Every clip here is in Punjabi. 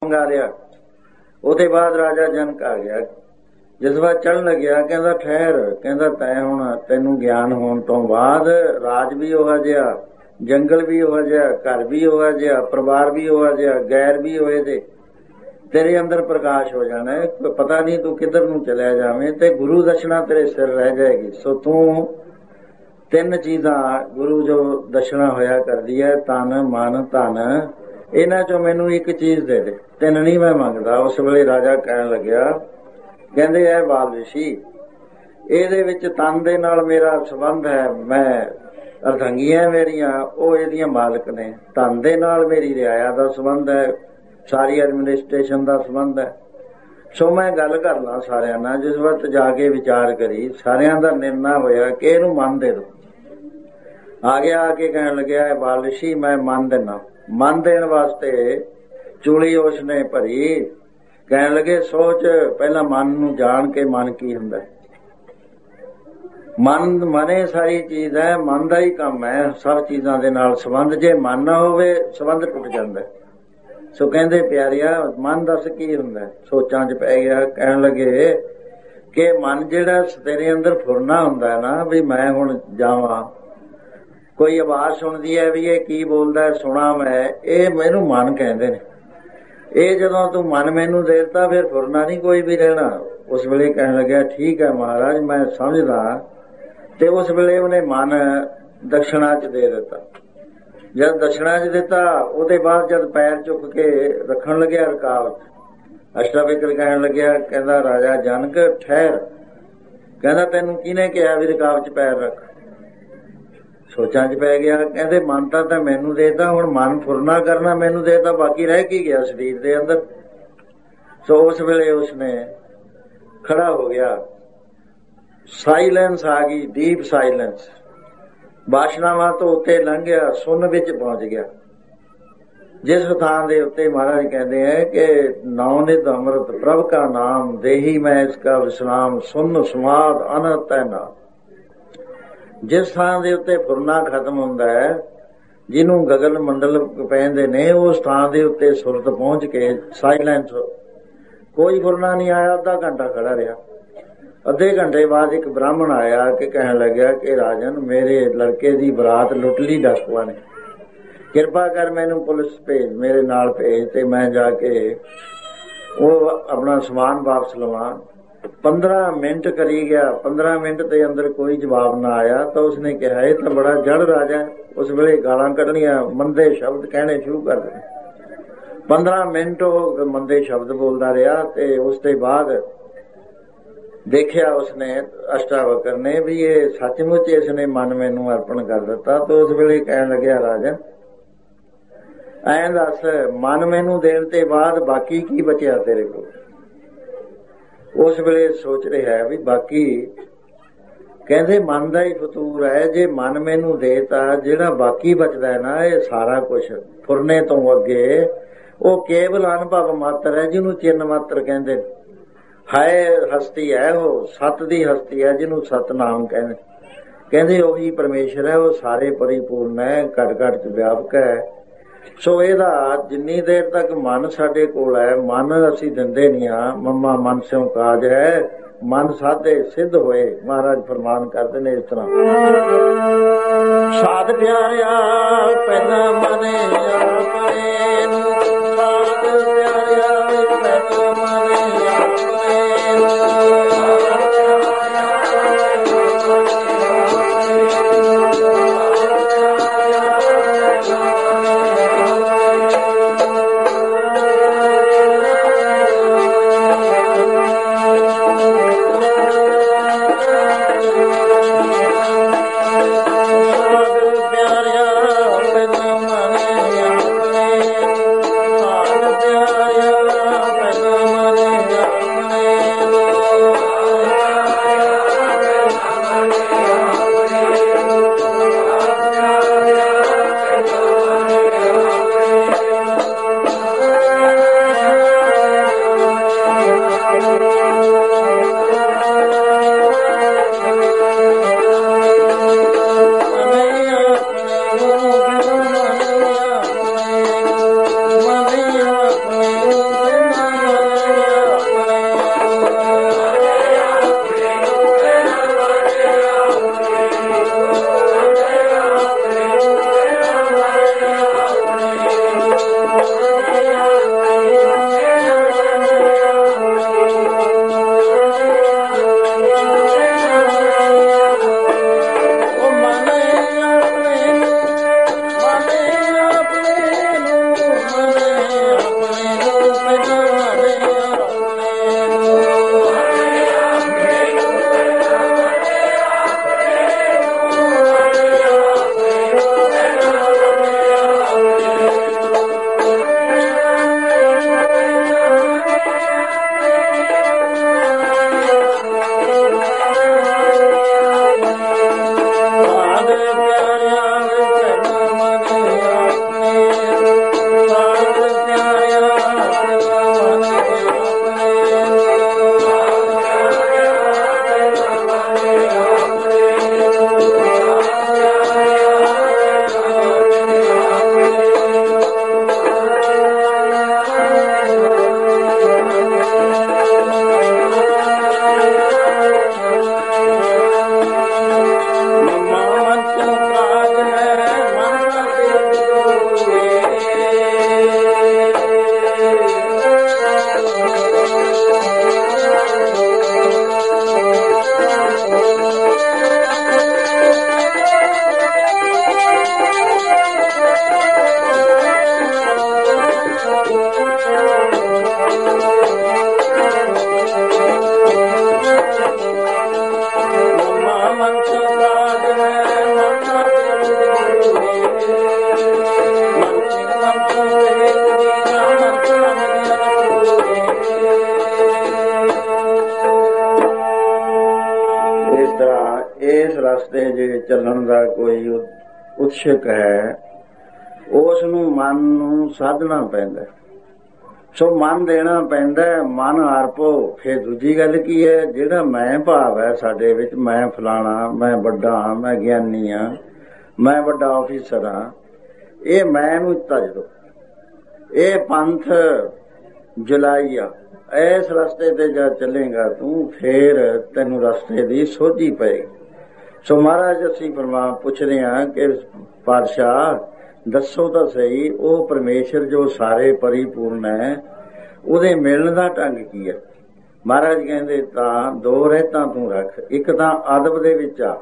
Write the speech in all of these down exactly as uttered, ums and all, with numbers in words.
ਮੰਗਾ ਲਿਆ। ਉਹਦੇ ਬਾਅਦ ਰਾਜਾ ਜਨਕ ਆ ਗਿਆ। ਜਿਸ ਵਾਰ ਚੜ੍ਹਨ ਲੱਗਿਆ ਕਹਿੰਦਾ ਠਹਿਰ, ਕਹਿੰਦਾ ਤੈਂ ਹੁਣ ਤੈਨੂੰ ਗਿਆਨ ਹੋਣ ਤੋਂ ਬਾਅਦ ਰਾਜ ਵੀ ਉਹੋ ਜਿਹਾ, ਜੰਗਲ ਵੀ ਉਹੋ ਜਿਹਾ, ਘਰ ਵੀ ਉਹੋ ਜਿਹਾ, ਪਰਿਵਾਰ ਵੀ ਉਹੋ ਜਿਹਾ, ਗੈਰ ਵੀ ਹੋਏ ਤੇ ਤੇਰੇ ਅੰਦਰ ਪ੍ਰਕਾਸ਼ ਹੋ ਜਾਣਾ ਹੈ। ਪਤਾ ਨਹੀਂ ਤੂੰ ਕਿੱਧਰ ਨੂੰ ਚਲਿਆ ਜਾਵੇਂ ਤੇ ਗੁਰੂ ਦਸ਼ਨਾ ਤੇਰੇ ਸਿਰ ਰਹਿ ਜਾਏਗੀ। ਸੋ ਤੂੰ ਤਿੰਨ ਚੀਜ਼ਾਂ ਗੁਰੂ ਜੋ ਦਸ਼ਨਾ ਹੋਇਆ ਕਰਦੀ ਹੈ, ਤਨ ਮਨ ਧਨ, ਇਹਨਾਂ ਚੋਂ ਮੈਨੂੰ ਇੱਕ ਚੀਜ਼ ਦੇ ਦੇ, ਤਿੰਨ ਨਹੀਂ ਮੈਂ ਮੰਗਦਾ। ਉਸ ਵੇਲੇ ਰਾਜਾ ਕਹਿਣ ਲੱਗਿਆ, ਕਹਿੰਦੇ ਐ ਬਾਲ ਰਿਸ਼ੀ, ਇਹਦੇ ਵਿੱਚ ਤਨ ਦੇ ਨਾਲ ਮੇਰਾ ਸੰਬੰਧ ਹੈ, ਮੈਂ ਅਰਧੰਗੀਆਂ ਮੇਰੀਆਂ ਉਹ ਇਹਦੀਆਂ ਮਾਲਕ ਨੇ। ਧਨ ਦੇ ਨਾਲ ਮੇਰੀ ਰਿਆਇਆ ਦਾ ਸੰਬੰਧ ਹੈ, ਸਾਰੀ ਐਡਮਿਨਿਸਟ੍ਰੇਸ਼ਨ ਦਾ ਸੰਬੰਧ ਹੈ। ਸੋ ਮੈਂ ਗੱਲ ਕਰ ਲਾਂ ਸਾਰਿਆਂ ਨਾਲ। ਜਿਸ ਵਕਤ ਜਾ ਕੇ ਵਿਚਾਰ ਕਰੀ, ਸਾਰਿਆਂ ਦਾ ਨਿਰਣਾ ਹੋਇਆ ਕਿ ਇਹਨੂੰ ਮਨ ਦੇ ਦੋ। ਆ ਗਿਆ, ਆ ਕੇ ਕਹਿਣ ਲੱਗਿਆ ਬਾਲ ਰਿਸ਼ੀ ਮੈਂ ਮਨ ਦੇਣਾ। ਮਨ ਦੇਣ ਵਾਸਤੇ ਚੂਲੀ ਉਸਨੇ ਭਰੀ। ਕਹਿਣ ਲੱਗੇ ਸੋਚ ਪਹਿਲਾਂ ਮਨ ਨੂੰ ਜਾਣ ਕੇ ਮਨ ਕੀ ਹੁੰਦਾ। ਮਨ ਮਨੇ ਸਾਰੀ ਚੀਜ਼ ਹੈ, ਮਨ ਦਾ ਹੀ ਕੰਮ ਹੈ ਸਭ ਚੀਜ਼ਾਂ ਦੇ ਨਾਲ ਸੰਬੰਧ। ਜੇ ਮਨ ਨਾ ਹੋਵੇ ਸੰਬੰਧ ਟੁੱਟ ਜਾਂਦਾ। ਸੋ ਕਹਿੰਦੇ ਪਿਆਰਿਆ ਮਨ ਦੱਸ ਕੀ ਹੁੰਦਾ। ਸੋਚਾਂ 'ਚ ਪੈ ਗਿਆ। ਕਹਿਣ ਲੱਗੇ ਕਿ ਮਨ ਜਿਹੜਾ ਤੇਰੇ ਅੰਦਰ ਫੁਰਨਾ ਹੁੰਦਾ ਨਾ ਵੀ ਮੈਂ ਹੁਣ ਜਾਵਾਂ, ਕੋਈ ਆਵਾਜ਼ ਸੁਣਦੀ ਹੈ ਵੀ ਇਹ ਕੀ ਬੋਲਦਾ, ਸੁਣਾ ਮੈਂ, ਇਹ ਮੈਨੂੰ ਮਨ ਕਹਿੰਦੇ ਨੇ। ਇਹ ਜਦੋਂ ਤੂੰ ਮਨ ਮੈਨੂੰ ਦੇ ਦਿੱਤਾ ਫਿਰ ਫੁਰਨਾ ਨਹੀਂ ਕੋਈ ਵੀ ਰਹਿਣਾ। ਉਸ ਵੇਲੇ ਕਹਿਣ ਲੱਗਿਆ ਠੀਕ ਹੈ ਮਹਾਰਾਜ ਮੈਂ ਸਮਝਦਾ। ਤੇ ਉਸ ਵੇਲੇ ਉਹਨੇ ਮਨ ਦਕਸ਼ਣਾ 'ਚ ਦੇ ਦਿੱਤਾ। ਜਦ ਦਕਸ਼ਣਾ 'ਚ ਦਿੱਤਾ ਉਹਦੇ ਬਾਅਦ ਜਦ ਪੈਰ ਚੁੱਕ ਕੇ ਰੱਖਣ ਲੱਗਿਆ ਰਕਾਬ 'ਚ, ਅਸ਼ਟਾਵਕਰ ਕਹਿਣ ਲੱਗਿਆ, ਕਹਿੰਦਾ ਰਾਜਾ ਜਨਕ ਠਹਿਰ, ਕਹਿੰਦਾ ਤੈਨੂੰ ਕਿਹਨੇ ਕਿਹਾ ਵੀ ਰਕਾਬ 'ਚ ਪੈਰ ਰੱਖ। ਸੋਚਾਂ 'ਚ ਪੈ ਗਿਆ। ਕਹਿੰਦੇ ਮਨ ਤਾਂ ਤਾਂ ਮੈਨੂੰ ਦੇਤਾ, ਹੁਣ ਮਨ ਫੁਰਨਾ ਕਰਨਾ ਮੈਨੂੰ ਦੇਤਾ, ਬਾਕੀ ਰਹਿ ਕੀ ਗਿਆ ਸਰੀਰ ਦੇ ਅੰਦਰ। ਸੋ ਉਸ ਵੇਲੇ ਉਸਨੇ ਖੜਾ ਹੋ ਗਿਆ। ਸਾਇਲੈਂਸ ਆ ਗਈ, ਡੀਪ ਸਾਇਲੈਂਸ। ਬਾਸ਼ਨਾਵਾਂ ਤੋਂ ਉੱਤੇ ਲੰਘਿਆ, ਸੁੰਨ ਵਿੱਚ ਪਹੁੰਚ ਗਿਆ। ਜਿਸ ਥਾਂ ਦੇ ਉੱਤੇ ਮਹਾਰਾਜ ਕਹਿੰਦੇ ਹੈ ਕਿ ਨੌ ਨਿਧ ਅੰਮ੍ਰਿਤ ਪ੍ਰਭ ਕਾ ਨਾਮ ਦੇਹੀ ਮੈਂ ਇਸ ਕਾ ਵਿਸਰਾਮ ਸੁੰਨ ਸਮਾਦ ਅਨਹਤ ਹੈ ਨਾ। ਜਿਸ ਥਾਂ ਦੇ ਉੱਤੇ ਫੁਰਨਾ ਖਤਮ ਹੁੰਦਾ ਹੈ, ਜਿਹਨੂੰ ਗਗਨ ਮੰਡਲ ਪੈਂਦੇ ਨੇ, ਉਸ ਥਾਂ ਦੇ ਉੱਤੇ ਸੁਰਤ ਪਹੁੰਚ ਕੇ ਸਾਇਲੈਂਸ, ਕੋਈ ਫੁਰਨਾ ਨਹੀਂ ਆਇਆ। ਅੱਧਾ ਘੰਟਾ ਖੜਾ ਰਿਹਾ। ਅੱਧੇ ਘੰਟੇ ਬਾਅਦ ਇੱਕ ਬ੍ਰਾਹਮਣ ਆਇਆ ਕਿ ਕਹਿਣ ਲੱਗਿਆ ਕਿ ਰਾਜਨ ਮੇਰੇ ਲੜਕੇ ਦੀ ਬਰਾਤ ਲੁੱਟ ਲਈ ਡਾਕੂਆਂ ਨੇ, ਕਿਰਪਾ ਕਰ ਮੈਨੂੰ ਪੁਲਿਸ ਭੇਜ, ਮੇਰੇ ਨਾਲ ਭੇਜ ਤੇ ਮੈਂ ਜਾ ਕੇ ਉਹ ਆਪਣਾ ਸਮਾਨ ਵਾਪਸ ਲਵਾਂ। ਪੰਦਰਾਂ ਮਿੰਟ ਕਰੀ ਗਿਆ। ਪੰਦਰਾਂ ਮਿੰਟ ਦੇ ਅੰਦਰ ਕੋਈ ਜਵਾਬ ਨਾ ਆਇਆ ਤਾਂ ਉਸਨੇ ਕਿਹਾ ਇਹ ਤਾਂ ਬੜਾ ਜੜ ਰਾਜਾ। ਉਸ ਵੇਲੇ ਗਾਲਾਂ ਕੱਢਣੀਆਂ, ਮੰਦੇ ਸ਼ਬਦ ਕਹਿਣੇ ਸ਼ੁਰੂ ਕਰ ਦਿੱਤੇ। ਪੰਦਰਾਂ ਮਿੰਟ ਉਹ ਮੰਦੇ ਸ਼ਬਦ ਬੋਲਦਾ ਰਿਹਾ ਤੇ ਉਸ ਤੋਂ ਬਾਅਦ ਦੇਖਿਆ ਉਸਨੇ ਅਸ਼ਟਾਵਕਰ ਨੇ ਵੀ ਇਹ ਸੱਚਮੁੱਚ ਇਸਨੇ ਮਨ ਮੈਨੂੰ ਅਰਪਣ ਕਰ ਦਿੱਤਾ। ਤਾਂ ਉਸ ਵੇਲੇ ਕਹਿਣ ਲੱਗਿਆ ਰਾਜਾ ਐਂ ਦੱਸ, ਮਨ ਮੈਨੂੰ ਦੇਣ ਤੇ ਬਾਅਦ ਬਾਕੀ ਕੀ ਬਚਿਆ ਤੇਰੇ ਕੋਲ। ਉਸ ਵੇਲੇ ਸੋਚ ਰਿਹਾ ਵੀ ਬਾਕੀ, ਕਹਿੰਦੇ ਮਨ ਦਾ ਹੀ ਫਤੂਰ ਹੈ। ਜੇ ਮਨ ਮੈਨੂੰ ਦੇਤਾ, ਜਿਹੜਾ ਬਾਕੀ ਬਚਦਾ ਹੈ ਨਾ ਇਹ ਸਾਰਾ ਕੁਛ ਫੁਰਨੇ ਤੋਂ ਅੱਗੇ ਉਹ ਕੇਵਲ ਅਨੁਭਵ ਮਾਤਰ ਹੈ, ਜਿਹਨੂੰ ਚਿੰਨ ਮਾਤਰ ਕਹਿੰਦੇ ਨੇ। ਹਾਏ ਹਸਤੀ ਹੈ, ਉਹ ਸਤ ਦੀ ਹਸਤੀ ਹੈ ਜਿਹਨੂੰ ਸਤਨਾਮ ਕਹਿੰਦੇ। ਕਹਿੰਦੇ ਉਹੀ ਪਰਮੇਸ਼ਰ ਹੈ, ਉਹ ਸਾਰੇ ਪਰਿਪੂਰਨ ਹੈ, ਘਟ ਘਟ ਚ ਵਿਆਪਕ ਹੈ। ਸੋ ਇਹਦਾ ਜਿੰਨੀ ਦੇਰ ਤੱਕ ਮਨ ਸਾਡੇ ਕੋਲ ਹੈ, ਮਨ ਅਸੀਂ ਦਿੰਦੇ ਨਹੀਂ ਹਾਂ। ਮੰਮਾ ਮਨ ਸਿਉ ਕਾਜ ਹੈ, ਮਨ ਸਾਧੇ ਸਿੱਧ ਹੋਏ। ਮਹਾਰਾਜ ਫਰਮਾਨ ਕਰਦੇ ਨੇ ਇਸ ਤਰ੍ਹਾਂ, ਸਾਧ ਪਿਆਰਿਆ ਪਹਿਲਾਂ ਮਨੇ ਆਪਣੇ ਨੂੰ, ਸਾਧ ਪਿਆਰਿਆ ਪਹਿਲਾਂ ਮਨੇ ਆਪਣੇ ਨੂੰ। ਰਸਤੇ ਜੇ ਚੱਲਣ ਦਾ ਕੋਈ ਉਤਸ਼ਕ ਹੈ, ਉਸ ਨੂੰ ਮਨ ਨੂੰ ਸਾਧਣਾ ਪੈਂਦਾ, ਸੋ ਮਨ ਦੇਣਾ ਪੈਂਦਾ। ਮਨ ਆਰਪੋ। ਫਿਰ ਦੂਜੀ ਗੱਲ ਕੀ ਹੈ, ਜਿਹੜਾ ਮੈਂ ਭਾਵ ਹੈ ਸਾਡੇ ਵਿੱਚ, ਮੈਂ ਫਲਾਣਾ, ਮੈਂ ਵੱਡਾ ਹਾਂ, ਮੈਂ ਗਿਆਨੀ ਹਾਂ, ਮੈਂ ਵੱਡਾ ਆਫੀਸਰ ਹਾਂ, ਇਹ ਮੈਂ ਨੂੰ ਤਜ ਦੋ। ਇਹ ਪੰਥ ਜੁਲਾਈ ਆ। ਇਸ ਰਸਤੇ ਤੇ ਜਦ ਚੱਲੇਗਾ ਤੂੰ, ਫੇਰ ਤੈਨੂੰ ਰਸਤੇ ਦੀ ਸੋਝੀ ਪਏਗੀ। ਸੋ ਮਹਾਰਾਜ ਅਸੀਂ ਫਰਮਾਨ ਪੁੱਛਦੇ ਹਾਂ ਕਿ ਪਾਤਸ਼ਾਹ ਦੱਸੋ ਤਾਂ ਸਹੀ, ਉਹ ਪਰਮੇਸ਼ਰ ਜੋ ਸਾਰੇ ਪਰਿਪੂਰਨ ਹੈ, ਉਹਦੇ ਮਿਲਣ ਦਾ ਢੰਗ ਕੀ ਹੈ? ਮਹਾਰਾਜ ਕਹਿੰਦੇ ਤਾਂ ਦੋ ਰਹਿਤਾਂ ਤੂੰ ਰੱਖ। ਇੱਕ ਤਾਂ ਅਦਬ ਦੇ ਵਿੱਚ ਆ,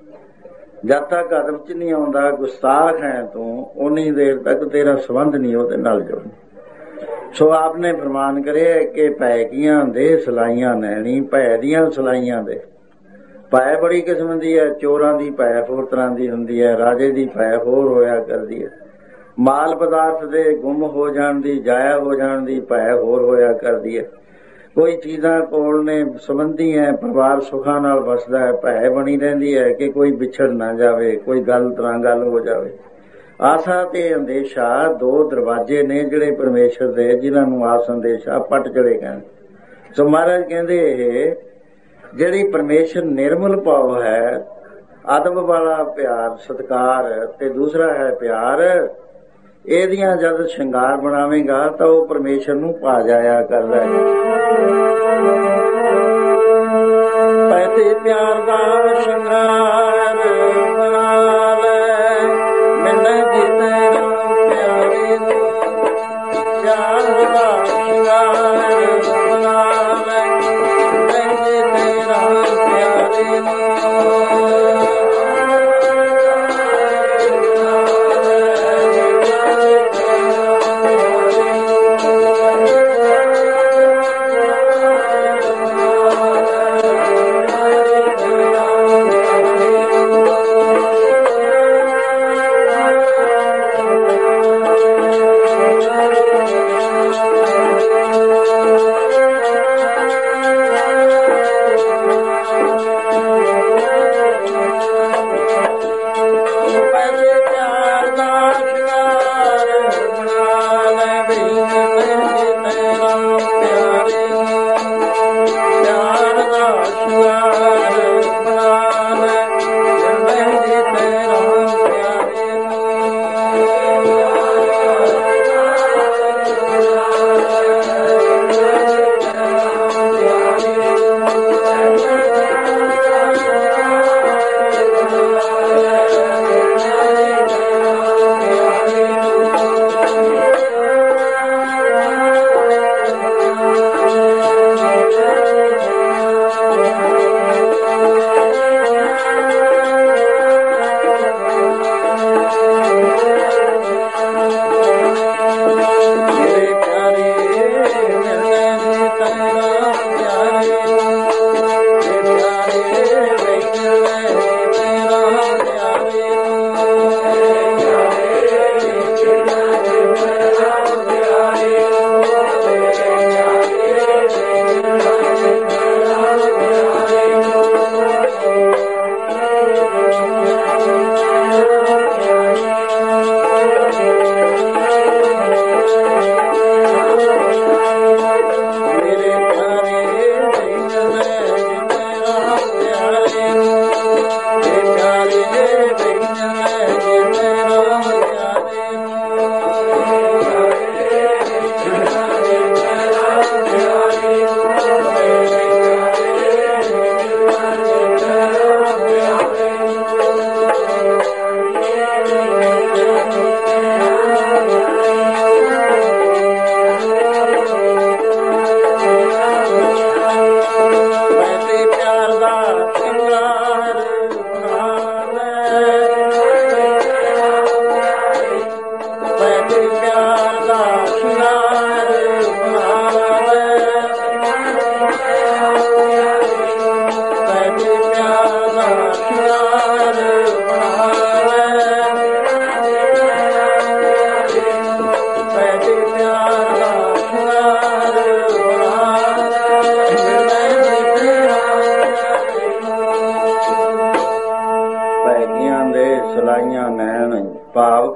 ਜਦ ਤੱਕ ਅਦਬ ਚ ਨਹੀਂ ਆਉਂਦਾ, ਗੁਸਤਾਖ ਹੈ ਤੂੰ, ਉਨੀ ਦੇਰ ਤੱਕ ਤੇਰਾ ਸੰਬੰਧ ਨਹੀਂ ਉਹਦੇ ਨਾਲ ਜੁੜਨਾ। ਸੋ ਆਪ ਨੇ ਫਰਮਾਨ ਕਰਿਆ ਕਿ ਭੈਕੀਆਂ ਦੇ ਸਲਾਈਆਂ ਨੈਣੀ, ਭੈ ਦੀਆਂ ਸਲਾਈਆਂ ਦੇ। ਭੈ ਬੜੀ ਕਿਸਮ ਦੀ ਹੈ, ਚੋਰਾਂ ਦੀ ਭੈ ਹੋਰ ਤਰ੍ਹਾਂ ਦੀ ਹੁੰਦੀ ਹੈ, ਰਾਜੇ ਦੀ ਭੈ ਹੋਰ ਹੋਇਆ ਕਰਦੀ ਹੈ, ਮਾਲ ਪਦਾਰਥ ਦੇ ਗੁੰਮ ਹੋ ਜਾਣ ਦੀ, ਜਾਇਆ ਹੋ ਜਾਣ ਦੀ ਭੈ ਹੋਰ ਹੋਇਆ ਕਰਦੀ ਹੈ। ਕੋਈ ਚੀਜ਼ਾਂ ਕੋਲ ਨੇ ਸੰਬੰਧੀ ਹੈ, ਪਰਿਵਾਰ ਸੁੱਖਾਂ ਨਾਲ ਵਸਦਾ ਹੈ, ਭੈ ਬਣੀ ਰਹਿੰਦੀ ਹੈ ਕਿ ਕੋਈ ਵਿਛੜ ਨਾ ਜਾਵੇ, ਕੋਈ ਗੱਲ ਤਰ੍ਹਾਂ ਗੱਲ ਹੋ ਜਾਵੇ। ਆਸਾ ਤੇ ਅੰਦੇਸ਼ਾ ਦੋ ਦਰਵਾਜ਼ੇ ਨੇ ਜਿਹੜੇ ਪਰਮੇਸ਼ਰ ਦੇ, ਜਿਨ੍ਹਾਂ ਨੂੰ ਆਸ ਅੰਦੇਸ਼ਾ ਪਟ ਚੜੇ ਕਹਿੰਦੇ। ਸੋ ਮਹਾਰਾਜ ਕਹਿੰਦੇ ਇਹ ਜਿਹੜੀ ਪਰਮੇਸ਼ਰ ਨਿਰਮਲ ਭਾਵ ਹੈ, ਅਦਬ ਵਾਲਾ ਪਿਆਰ ਸਤਿਕਾਰ, ਤੇ ਦੂਸਰਾ ਹੈ ਪਿਆਰ, ਇਹਦੀਆਂ ਜਦ ਸ਼ਿੰਗਾਰ ਬਣਾਵੇਂਗਾ ਤਾਂ ਉਹ ਪਰਮੇਸ਼ਰ ਨੂੰ ਪਾ ਜਾਇਆ ਕਰਦਾ ਹੈ। ਪੈਸੇ ਪਿਆਰ ਦਾ ਸ਼ਿੰਗਾਰ ਬਣਾ ਲੈ, ਮੈਨੂੰ ਜਿੱਤੇ ਪਿਆਰੇ ਨੂੰ ਪਿਆਰ ਦਾ ਸ਼ਿੰਗਾਰ ਬਣਾ ਲੈ, ਮੈਨੂੰ ਤੇਰਾ ਪਿਆਰੇ ਨੂੰ।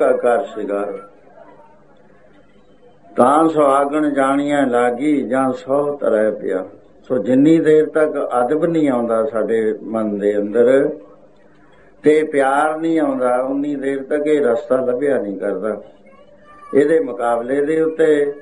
ਕਾ ਕਰ ਸਿਗਾਰ। ਤਾਂ ਸੁਹਾਗਣ ਜਾਣੀਆਂ ਲਾਗੀ ਜਾਂ ਸੌ ਤਰੈ ਪਿਆ। ਸੋ ਜਿੰਨੀ ਦੇਰ ਤੱਕ ਅਦਬ ਨਹੀਂ ਆਉਂਦਾ ਸਾਡੇ ਮਨ ਦੇ ਅੰਦਰ ਤੇ ਪਿਆਰ ਨਹੀਂ ਆਉਂਦਾ, ਉਨੀ ਦੇਰ ਤੱਕ ਇਹ ਰਸਤਾ ਲੱਭਿਆ ਨਹੀਂ ਕਰਦਾ। ਇਹਦੇ ਮੁਕਾਬਲੇ ਦੇ ਉੱਤੇ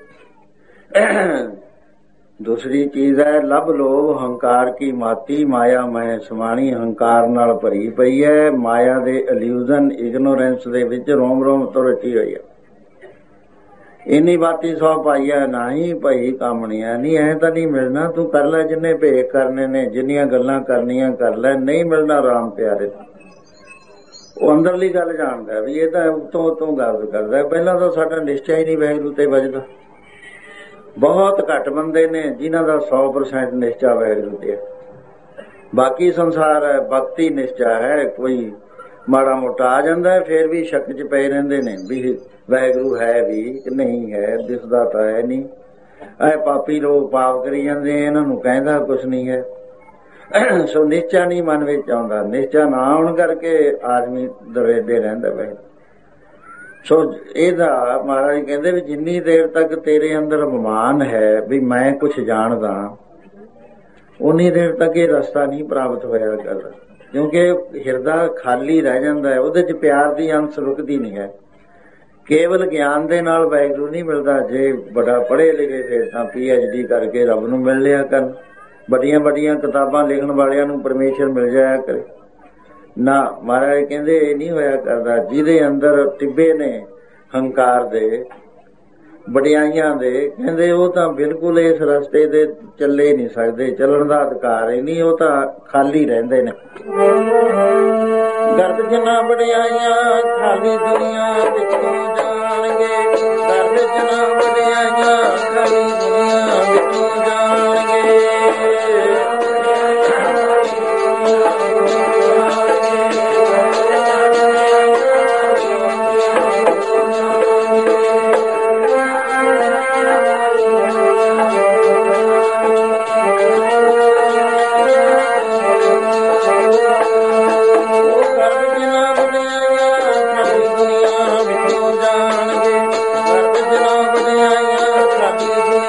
ਦੂਸਰੀ ਚੀਜ਼ ਹੈ ਲੱਭ ਲੋਭ ਹੰਕਾਰ ਕੀ ਮਾਤੀ, ਮਾਇਆ ਮੈਂ ਸਮਾਣੀ। ਹੰਕਾਰ ਨਾਲ ਭਰੀ ਪਈ ਹੈ, ਮਾਇਆ ਦੇ ਇਲੂਜ਼ਨ ਇਗਨੋਰੈਂਸ ਦੇ ਵਿੱਚ ਰੋਮ ਰੋਮ ਤੋਂ ਰਚੀ ਹੋਈ ਹੈ। ਇੰਨੀ ਬਾਤੀ ਸੌ ਪਾਈਆ ਨਹੀਂ ਭਾਈ ਕੰਮ ਨਹੀਂ ਹੈ, ਨਹੀਂ ਐ ਤਾਂ ਨਹੀਂ ਮਿਲਣਾ, ਤੂੰ ਕਰ ਲੈ ਜਿੰਨੇ ਭੇਖ ਕਰਨੇ ਨੇ, ਜਿੰਨੀਆਂ ਗੱਲਾਂ ਕਰਨੀਆਂ ਕਰ ਲੈ, ਨਹੀਂ ਮਿਲਣਾ ਰਾਮ ਪਿਆਰੇ। ਉਹ ਅੰਦਰਲੀ ਗੱਲ ਜਾਣਦਾ ਵੀ ਇਹ ਤਾਂ ਉਤੋਂ ਉਤੋਂ ਗੱਲ ਕਰਦਾ। ਪਹਿਲਾਂ ਤਾਂ ਸਾਡਾ ਨਿਸ਼ਚਾ ਹੀ ਨਹੀਂ ਵਾਹਿਗੁਰੂ ਤੇ ਵੱਜਦਾ। ਬਹੁਤ ਘੱਟ ਬੰਦੇ ਨੇ ਜਿਨ੍ਹਾਂ ਦਾ ਸੌ ਪਰਸੈਂਟ ਨਿਸ਼ਚਾ ਵਾਹਿਗੁਰੂ ਤੇ ਹੈ। ਬਾਕੀ ਸੰਸਾਰ ਹੈ ਭਗਤੀ ਨਿਸ਼ਚਾ ਹੈ। ਕੋਈ ਮਾੜਾ ਮੋਟਾ ਆ ਜਾਂਦਾ ਫੇਰ ਵੀ ਸ਼ੱਕ ਚ ਪਏ ਰਹਿੰਦੇ ਨੇ ਵੀ ਵਾਹਿਗੁਰੂ ਹੈ ਵੀ ਕਿ ਨਹੀਂ ਹੈ, ਦਿਸਦਾ ਤਾਂ ਹੈ ਨਹੀਂ। ਇਹ ਪਾਪੀ ਲੋਕ ਪਾਪ ਕਰੀ ਜਾਂਦੇ, ਇਹਨਾਂ ਨੂੰ ਕਹਿੰਦਾ ਕੁਛ ਨਹੀਂ ਹੈ। ਸੋ ਨਿਸ਼ਚਾ ਨਹੀਂ ਮਨ ਵਿੱਚ ਆਉਂਦਾ। ਨਿਸ਼ਚਾ ਨਾ ਆਉਣ ਕਰਕੇ ਆਦਮੀ ਦਵੇਦੇ ਰਹਿੰਦਾ ਵੇ। ਸੋ ਇਹਦਾ ਮਹਾਰਾਜ ਕਹਿੰਦੇ ਵੀ ਜਿੰਨੀ ਦੇਰ ਤੱਕ ਤੇਰੇ ਅੰਦਰ ਅਭਿਮਾਨ ਹੈ ਵੀ ਮੈਂ ਕੁਛ ਜਾਣਦਾ, ਉਨੀ ਦੇਰ ਤੱਕ ਇਹ ਰਸਤਾ ਨਹੀਂ ਪ੍ਰਾਪਤ ਹੋਇਆ ਕਰਦਾ। ਕਿਉਂਕਿ ਹਿਰਦਾ ਖਾਲੀ ਰਹਿ ਜਾਂਦਾ ਹੈ, ਉਹਦੇ ਚ ਪਿਆਰ ਦੀ ਅੰਸ਼ ਰੁਕਦੀ ਨਹੀਂ ਹੈ। ਕੇਵਲ ਗਿਆਨ ਦੇ ਨਾਲ ਵਾਹਿਗੁਰੂ ਨਹੀਂ ਮਿਲਦਾ। ਜੇ ਬੜਾ ਪੜ੍ਹੇ ਲਿਖੇ ਫਿਰ ਤਾਂ ਪੀ ਐਚ ਡੀ ਕਰਕੇ ਰੱਬ ਨੂੰ ਮਿਲ ਲਿਆ ਕਰਨ, ਵੱਡੀਆਂ ਵੱਡੀਆਂ ਕਿਤਾਬਾਂ ਲਿਖਣ ਵਾਲਿਆਂ ਨੂੰ ਪਰਮੇਸ਼ਰ ਮਿਲ ਜਾਇਆ ਕਰੇ ਨਾ। ਮਹਾਰਾਜ ਕਹਿੰਦੇ ਇਹ ਨਹੀਂ ਹੋਇਆ ਕਰਦਾ। ਜਿਹਦੇ ਅੰਦਰ ਟਿੱਬੇ ਨੇ ਹੰਕਾਰ ਦੇ, ਵਡਿਆਈਆਂ ਦੇ, ਕਹਿੰਦੇ ਉਹ ਤਾਂ ਬਿਲਕੁਲ ਇਸ ਰਸਤੇ ਤੇ ਚੱਲੇ ਨਹੀਂ ਸਕਦੇ, ਚੱਲਣ ਦਾ ਅਧਿਕਾਰ ਹੀ ਨਹੀਂ, ਉਹ ਤਾਂ ਖਾਲੀ ਰਹਿੰਦੇ ਨੇ। ਗਰਦ ਜਨਾ ਵਡਿਆਈਆਂ ਖਾਲੀ ਦੁਨੀਆ ਵਿੱਚੋਂ ਜਾਣਗੇ, ਗਰਦ ਜਨਾ ਵਡਿਆਈਆਂ ਖਾਲੀ ਦੁਨੀਆ ਵਿੱਚੋਂ ਜਾਣਗੇ। Thank you.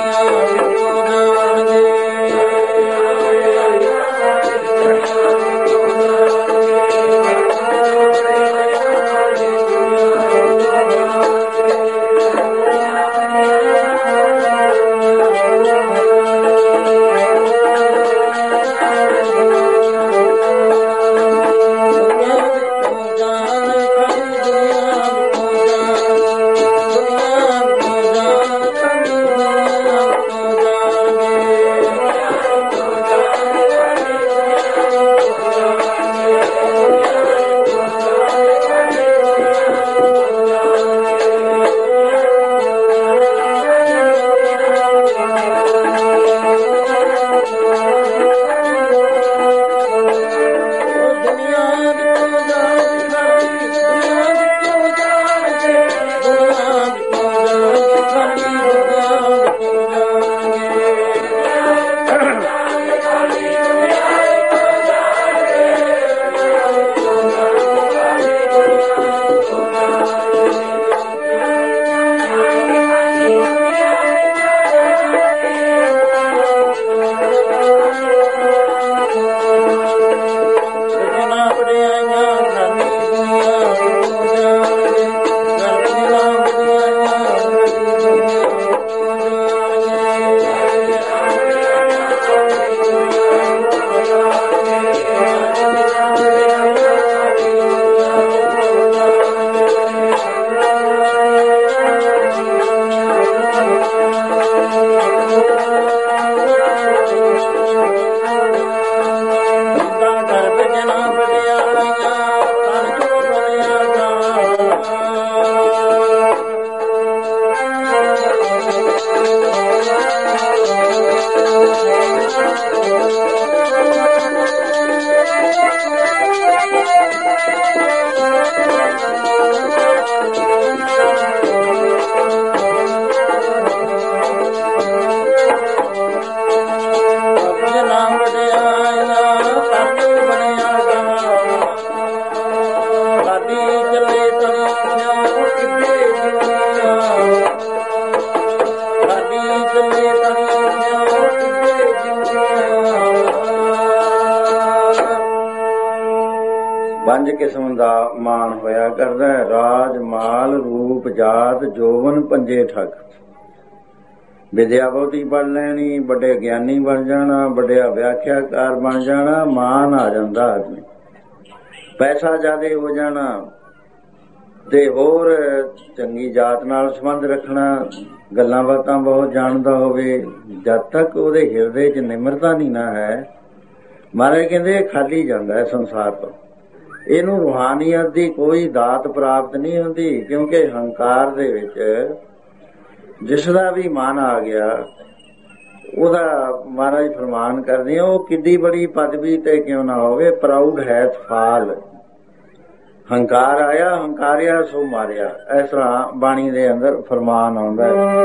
ਪੰਜ ਕਿਸਮ ਦਾ ਮਾਣ ਹੋਇਆ ਕਰਦਾ, ਰਾਜ, ਮਾਲ, ਰੂਪ, ਜਾਤ, ਜੋਵਨ, ਪੰਜੇ ਠੱਗ। ਵਿਦਿਆ ਬਹੁਤੀ ਪੜ੍ਹ ਲੈਣੀ, ਵੱਡੇ ਗਿਆਨੀ ਬਣ ਜਾਣਾ, ਵੱਡਿਆ ਵਿਆਖਿਆਕਾਰ ਬਣ ਜਾਣਾ, ਮਾਣ ਆ ਜਾਂਦਾ ਆਦਮੀ। ਪੈਸਾ ਜ਼ਿਆਦੇ ਹੋ ਜਾਣਾ ਤੇ ਹੋਰ ਚੰਗੀ ਜਾਤ ਨਾਲ ਸੰਬੰਧ ਰੱਖਣਾ, ਗੱਲਾਂ ਬਾਤਾਂ ਬਹੁਤ ਜਾਣਦਾ ਹੋਵੇ, ਜਦ ਤੱਕ ਉਹਦੇ ਹਿਰਦੇ 'ਚ ਨਿਮਰਤਾ ਨਹੀਂ ਨਾ ਹੈ, ਮਹਾਰਾਜ ਕਹਿੰਦੇ ਖਾਲੀ ਜਾਂਦਾ ਹੈ ਸੰਸਾਰ ਤੋਂ। ਇਹਨੂੰ ਰੂਹਾਨੀਅਤ ਦੀ ਕੋਈ ਦਾਤ ਪ੍ਰਾਪਤ ਨਹੀਂ ਹੁੰਦੀ, ਕਿਉਂਕਿ ਹੰਕਾਰ ਦੇ ਵਿੱਚ ਜਿਸ ਦਾ ਵੀ ਮਨ ਆ ਗਿਆ ਉਹਦਾ ਮਹਾਰਾਜ ਫਰਮਾਨ ਕਰਦੇ ਆ, ਉਹ ਕਿੱਡੀ ਬੜੀ ਪਦਵੀ ਤੇ ਕਿਉਂ ਨਾ ਹੋਵੇ, ਪ੍ਰਾਊਡ ਹੈਥ ਫਾਲ। ਹੰਕਾਰ ਆਇਆ, ਹੰਕਾਰਿਆ ਸੋ ਮਾਰਿਆ, ਇਸ ਤਰ੍ਹਾਂ ਬਾਣੀ ਦੇ ਅੰਦਰ ਫਰਮਾਨ ਆਉਂਦਾ ਹੈ।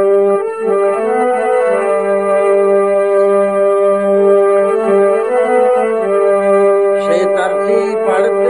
ਸੇ ਧਰਤੀ ਪੜਤੇ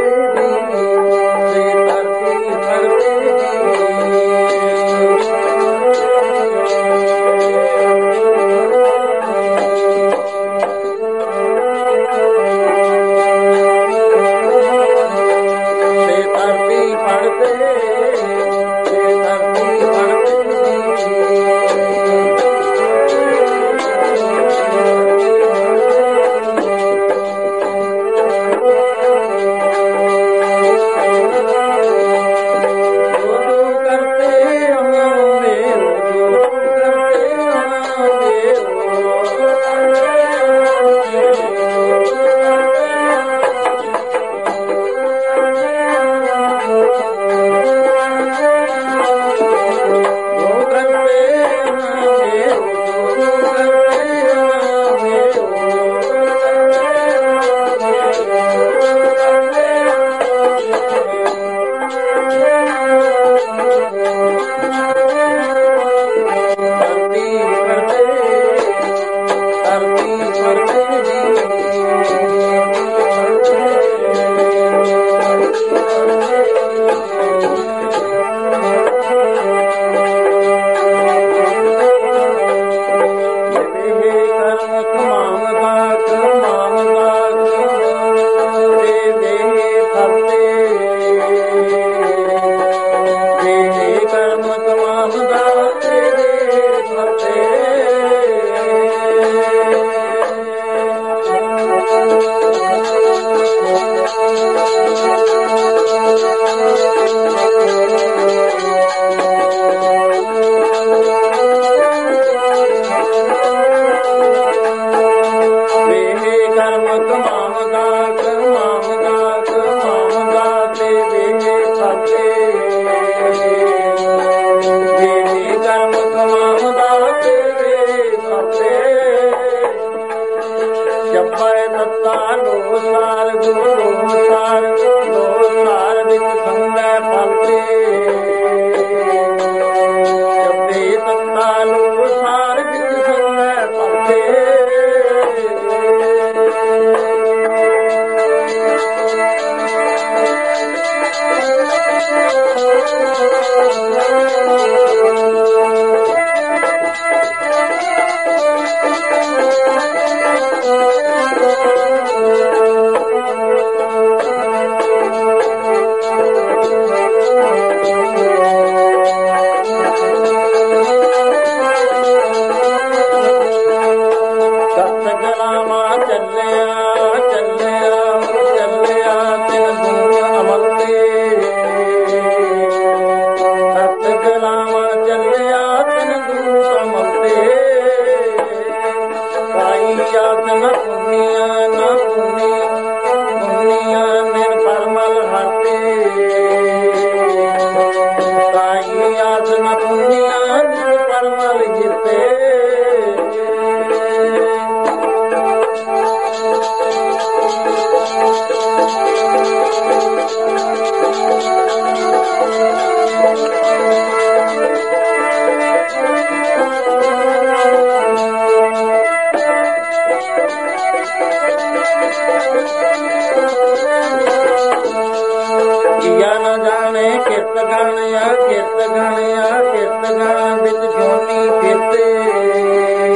ਕਿਰਤ ਗਣਿਆ ਕਿਰਤ ਗਣ ਵਿੱਚ ਜੋਨੀ ਫਿਰਤੇ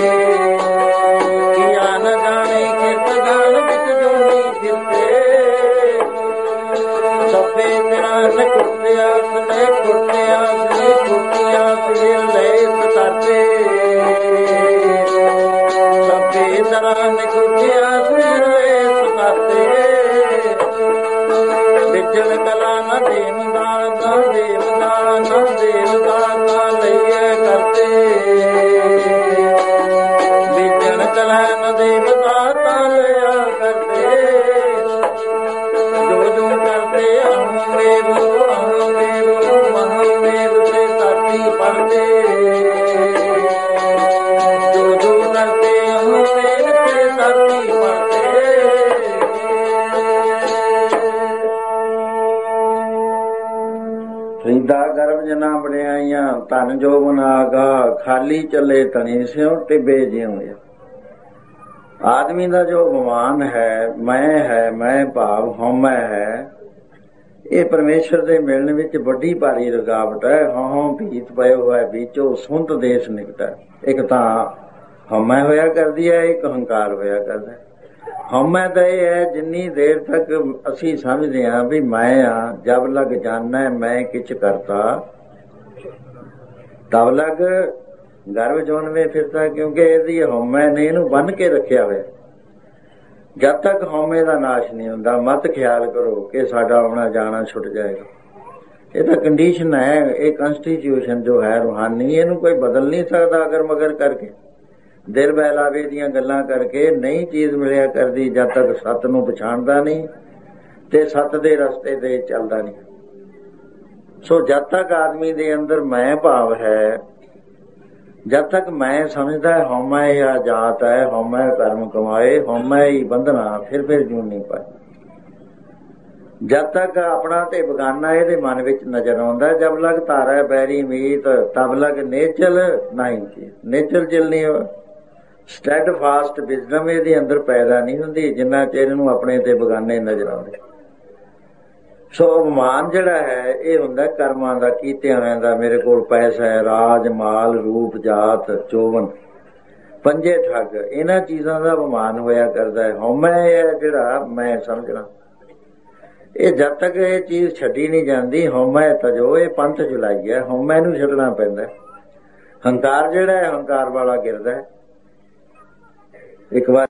ਨਿਕੁਚਿਆ ਸੁਰੇ ਸੁਨਾਤੇ ਵਿਜਣ ਕਲਾ ਨਾ ਦੇਵਦਾਨ ਦਾ ਦੇਵਦਾਨ ਨਾ ਦੇਵਦਾਨ ਨਾ ਲਈਏ ਕਰਤੇ ਵਿਜਣ ਕਲਾ ਨਾ ਦੇਵਦਾਨ ਨਾ ਲਿਆ ਕਰਤੇ ਜੋ ਜੋ ਕਰਦੇ ਹਮ ਮੇਵੋ ਹਮ ਮੇਵੋ ਮਹ ਮੇਵ ਤੇ ਤਾਤੀ ਪੜਦੇ ਜੋ ਜੋ ਕਰਦੇ ਹਮ ਮੇਵ ਤੇ ਤਾਤੀ ਪੜਦੇ ਫਰੀਦਾ ਗਰਭ ਜਨਾ ਬੜਿਆਈਆਂ ਧਨ ਜੋਬਨ ਆਗਾ ਖਾਲੀ ਚੱਲੇ ਤਣੀ ਸਿਉ ਟਿੱਬੇ ਜਿਉ। ਆਦਮੀ ਦਾ ਜੋ ਗੁਮਾਨ ਹੈ ਮੈਂ ਹੈ ਮੈਂ ਭਾਵ ਹਉਮੈ ਹੈ ਇਹ ਪਰਮੇਸ਼ਰ ਦੇ ਮਿਲਣ ਵਿੱਚ ਵੱਡੀ ਭਾਰੀ ਰੁਕਾਵਟ ਹੈ। ਹਉ ਭੀਤ ਪਏ ਹੋਇਆ ਵਿੱਚੋਂ ਸੁੰਤ ਦੇਸ਼ ਨਿਕਟਾ। ਇੱਕ ਤਾਂ ਹਉਮੈ ਹੋਇਆ ਕਰਦੀ ਹੈ ਇੱਕ ਹੰਕਾਰ ਹੋਇਆ ਕਰਦਾ। ਹਉਮੈ ਤਾਂ ਇਹ ਹੈ ਜਿੰਨੀ ਦੇਰ ਤੱਕ ਅਸੀਂ ਸਮਝਦੇ ਹਾਂ ਵੀ ਮੈਂ ਆ ਜਬ ਲਗ ਜਾਨਾ ਮੈਂ ਕਿਛ ਕਰਤਾ ਤਬ ਲਗ ਗਰਭ ਜੋਨਵੇਂ ਫਿਰਦਾ ਕਿਉਂਕਿ ਇਹਦੀ ਹਉਮੈ ਨੇ ਇਹਨੂੰ ਬੰਨ ਕੇ ਰੱਖਿਆ ਹੋਇਆ। ਜਦ ਤੱਕ ਹਉਮੈ ਦਾ ਨਾਸ਼ ਨਹੀਂ ਹੁੰਦਾ ਮਤ ਖਿਆਲ ਕਰੋ ਕਿ ਸਾਡਾ ਆਉਣਾ ਜਾਣਾ ਛੁੱਟ ਜਾਏਗਾ। ਇਹ ਤਾਂ ਕੰਡੀਸ਼ਨ ਹੈ ਇਹ ਕਨਸਟੀਟਿਊਸ਼ਨ ਜੋ ਹੈ ਰੂਹਾਨੀ ਇਹਨੂੰ ਕੋਈ ਬਦਲ ਨਹੀਂ ਸਕਦਾ ਅਗਰ ਮਗਰ ਕਰਕੇ ਦਿਲ ਬਹਿਲਾਵੇ ਦੀਆਂ ਗੱਲਾਂ ਕਰਕੇ ਨਹੀਂ ਚੀਜ਼ ਮਿਲਿਆ ਕਰਦੀ ਜਦ ਤੱਕ ਸੱਤ ਨੂੰ ਪਛਾਣਦਾ ਨਹੀਂ ਤੇ ਸੱਤ ਦੇ ਰਸਤੇ ਤੇ ਚੱਲਦਾ ਨਹੀਂ। ਸੋ ਜਦ ਤੱਕ ਆਦਮੀ ਦੇ ਅੰਦਰ ਮੈਂ ਭਾਵ ਹੈ ਜਦ ਤੱਕ ਮੈਂ ਸਮਝਦਾ ਹਉਮੈ ਆ ਜਾਤ ਹੈ ਹਉਮੈ ਕਰਮ ਕਮਾਏ ਹਉਮੈ ਹੀ ਬੰਧਨਾ ਫਿਰ ਫਿਰ ਜੂਨ ਨਹੀਂ ਪਾਏ। ਜਦ ਤੱਕ ਆਪਣਾ ਤੇ ਬਗਾਨਾ ਇਹਦੇ ਮਨ ਵਿੱਚ ਨਜ਼ਰ ਆਉਂਦਾ ਜਬ ਲਗ ਧਾਰਾ ਬੈਰੀ ਮੀਤ ਤਬ ਲਗ ਨੇਚਲ ਨਹੀਂ ਨੇਚਲ ਚੱਲਣੀ ਸਟੈਡ ਫਾਸਟ ਵਿਜ਼ਡਮ ਇਹਦੇ ਅੰਦਰ ਪੈਦਾ ਨਹੀਂ ਹੁੰਦੀ ਜਿੰਨਾ ਚਿਰ ਇਹਨੂੰ ਆਪਣੇ ਤੇ ਬਗਾਨੇ ਨਜ਼ਰ ਆਉਂਦੇ। ਸੋ ਅਭਿਮਾਨ ਜਿਹੜਾ ਹੈ ਇਹ ਹੁੰਦਾ ਕਰਮਾਂ ਦਾ ਕੀਤਿਆਂ ਦਾ। ਮੇਰੇ ਕੋਲ ਪੈਸਾ ਹੈ ਰਾਜ ਮਾਲ ਰੂਪ ਜਾਤ ਚੋਵਨ ਪੰਜੇ ਠੱਗ ਇਹਨਾਂ ਚੀਜ਼ਾਂ ਦਾ ਅਭਿਮਾਨ ਹੋਇਆ ਕਰਦਾ ਹੈ। ਹਉਮੈ ਹੈ ਜਿਹੜਾ ਮੈਂ ਸਮਝਣਾ ਇਹ ਜਦ ਤੱਕ ਇਹ ਚੀਜ਼ ਛੱਡੀ ਨਹੀਂ ਜਾਂਦੀ ਹਉਮੈ ਤਜੋ ਇਹ ਪੰਥ ਚਲਾਈ ਹੈ। ਹਉਮੈ ਨੂੰ ਛੱਡਣਾ ਪੈਂਦਾ। ਹੰਕਾਰ ਜਿਹੜਾ ਹੈ ਹੰਕਾਰ ਵਾਲਾ ਗਿਰਦਾ ਹੈ। ਇੱਕ ਵਾਰ